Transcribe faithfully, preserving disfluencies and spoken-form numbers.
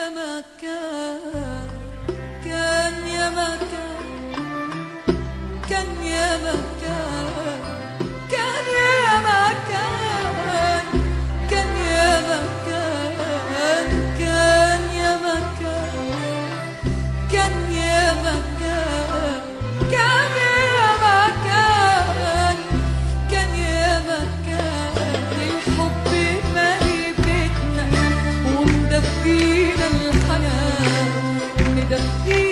يا مكان، كان يا مكان، كان يا مكان، كان يا مكان، كان يا مكان، كان يا مكان، كان يا مكان، كان يا مكان، كان يا مكان. الحب مالي بيتنا ومدفينا الحنان، مدفينا